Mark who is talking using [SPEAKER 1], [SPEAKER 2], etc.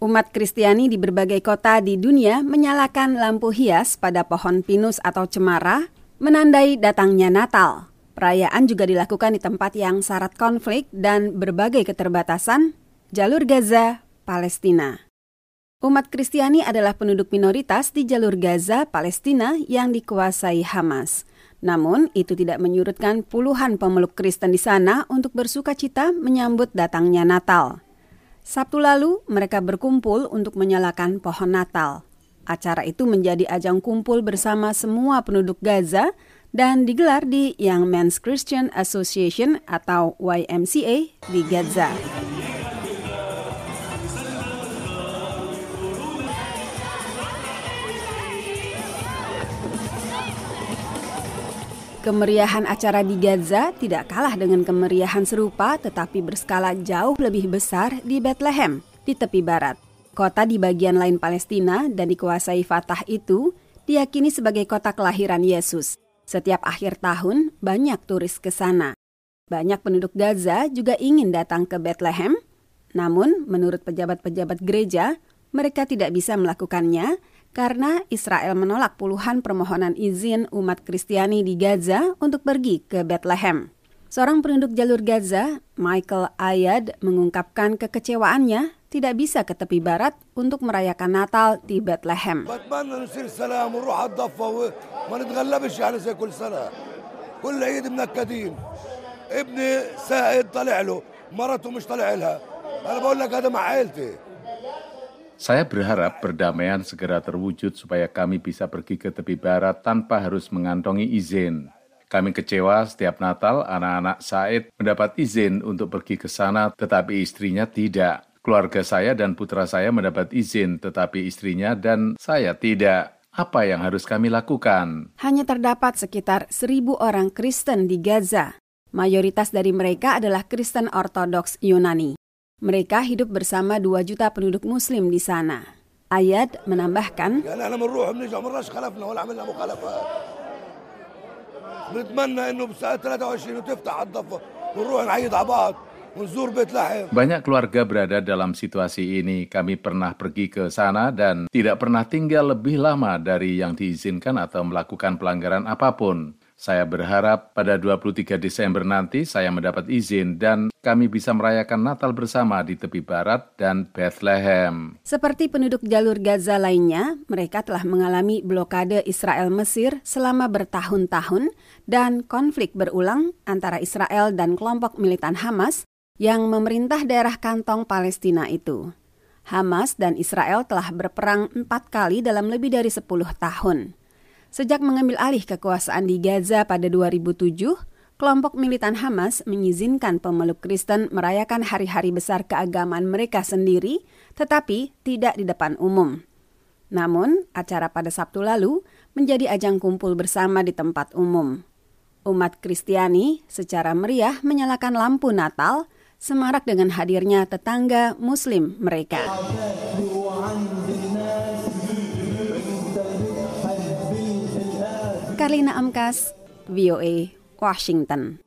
[SPEAKER 1] Umat Kristiani di berbagai kota di dunia menyalakan lampu hias pada pohon pinus atau cemara, menandai datangnya Natal. Perayaan juga dilakukan di tempat yang syarat konflik dan berbagai keterbatasan, jalur Gaza, Palestina. Umat Kristiani adalah penduduk minoritas di jalur Gaza, Palestina yang dikuasai Hamas. Namun, itu tidak menyurutkan puluhan pemeluk Kristen di sana untuk bersukacita menyambut datangnya Natal. Sabtu lalu, mereka berkumpul untuk menyalakan pohon Natal. Acara itu menjadi ajang kumpul bersama semua penduduk Gaza dan digelar di Young Men's Christian Association atau YMCA di Gaza. Kemeriahan acara di Gaza tidak kalah dengan kemeriahan serupa tetapi berskala jauh lebih besar di Bethlehem, di tepi barat. Kota di bagian lain Palestina dan dikuasai Fatah itu diyakini sebagai kota kelahiran Yesus. Setiap akhir tahun banyak turis ke sana. Banyak penduduk Gaza juga ingin datang ke Bethlehem, namun menurut pejabat-pejabat gereja, mereka tidak bisa melakukannya karena Israel menolak puluhan permohonan izin umat Kristiani di Gaza untuk pergi ke Bethlehem. Seorang penduduk jalur Gaza, Michael Ayad, mengungkapkan kekecewaannya tidak bisa ke tepi barat untuk merayakan Natal di Bethlehem.
[SPEAKER 2] Saya berharap perdamaian segera terwujud supaya kami bisa pergi ke tepi barat tanpa harus mengantongi izin. Kami kecewa setiap Natal anak-anak Said mendapat izin untuk pergi ke sana tetapi istrinya tidak. Keluarga saya dan putra saya mendapat izin tetapi istrinya dan saya tidak. Apa yang harus kami lakukan?
[SPEAKER 1] Hanya terdapat sekitar 1.000 orang Kristen di Gaza. Mayoritas dari mereka adalah Kristen Ortodoks Yunani. Mereka hidup bersama 2 juta penduduk Muslim di sana. Ayad menambahkan,
[SPEAKER 2] banyak keluarga berada dalam situasi ini. Kami pernah pergi ke sana dan tidak pernah tinggal lebih lama dari yang diizinkan atau melakukan pelanggaran apapun. Saya berharap pada 23 Desember nanti saya mendapat izin dan kami bisa merayakan Natal bersama di tepi barat dan Bethlehem.
[SPEAKER 1] Seperti penduduk jalur Gaza lainnya, mereka telah mengalami blokade Israel Mesir selama bertahun-tahun dan konflik berulang antara Israel dan kelompok militan Hamas yang memerintah daerah kantong Palestina itu. Hamas dan Israel telah berperang 4 kali dalam lebih dari 10 tahun. Sejak mengambil alih kekuasaan di Gaza pada 2007, kelompok militan Hamas mengizinkan pemeluk Kristen merayakan hari-hari besar keagamaan mereka sendiri, tetapi tidak di depan umum. Namun, acara pada Sabtu lalu menjadi ajang kumpul bersama di tempat umum. Umat Kristiani secara meriah menyalakan lampu Natal, semarak dengan hadirnya tetangga Muslim mereka. Karlina Amkas, VOA, Washington.